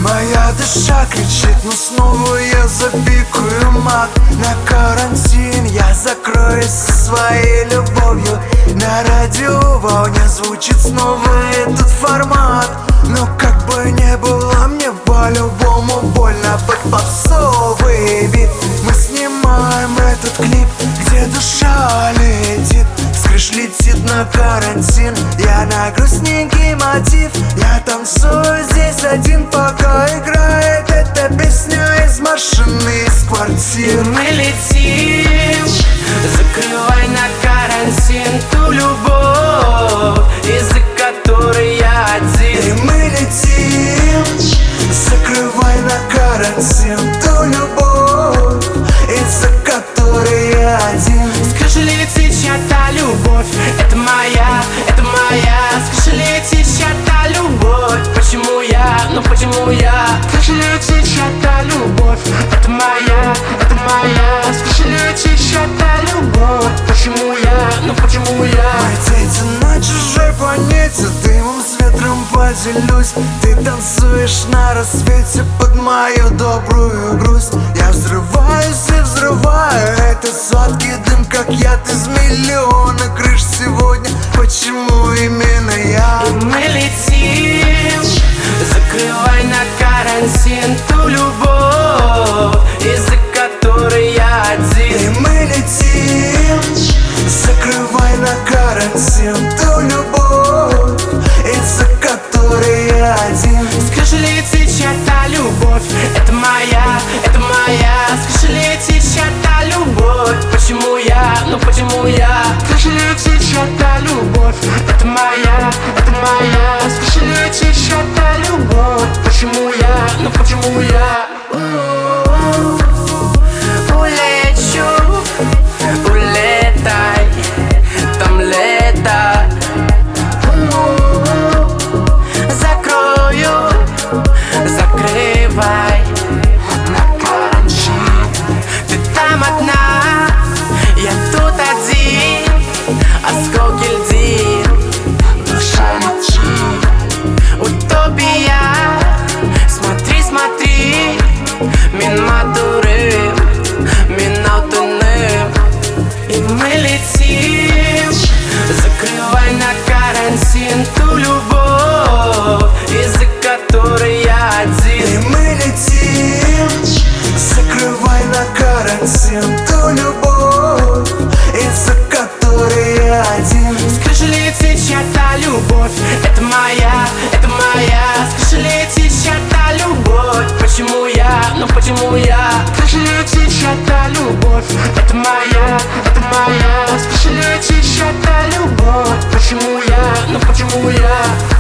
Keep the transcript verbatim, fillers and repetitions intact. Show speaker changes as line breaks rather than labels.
Моя душа кричит, но снова я запикаю мат. На карантин я закроюсь со своей любовью. На радиоволне звучит снова этот формат. Но как бы не было, мне по-любому больно. Под попсовый бит мы снимаем этот клип, где душа летит, с крыш летит на карантин. Я на грустненький мотив, я танцую здесь один, пока играет эта песня из машины, из квартиры.
Мы летим, закрывай на карантин ту любовь, из-за которой я один.
И мы летим, закрывай на карантин ту любовь, из-за которой я один.
Скажи, летит чья-то любовь, это моя, это моя. Скажи, летит чья-то любовь, почему я, ну почему я? Скажи, летит чья-то любовь, это моя, это моя. Скажи, летит чья-то любовь, почему я, ну почему я?
Мы дети на чужой планете, дымом с ветром поделюсь. Ты танцуешь на рассвете под мою добрую грусть. Я взрываюсь и взрываю этот сладкий дым, как яд из миллиона крыш сегодня. Почему именно я?
И мы летим, закрывай на карантин ту любовь, из-за которой я один.
И мы летим, закрывай на карантин ту любовь, из-за которой я один.
Скажи, летит чья-то любовь, это моя, это моя. Скажи, летит чья-то любовь, почему я, ну почему я? Скажи, летит чья-то любовь, это моя, это моя. Скажи, летит чья-то любовь, почему я, ну почему я? Улечу, улетай, там лето. Закрою, закрывай на карантин. Ты там одна, я тут один. Осколки льдин, душа летит. Утопия, смотри, смотри. Минматуры, минутыным. И мы летим, закрывай на карантин ту любовь, из-за которой я один.
И мы летим, закрывай на карантин ту любовь, из-за которой я один.
Скажи, летит чья-то любовь, это моя, это моя. Скажи, летит чья-то любовь, почему я, ну почему я? Скажи, летит чья-то любовь, это моя, это моя. Скажи, летит чья-то любовь, почему я, ну почему я?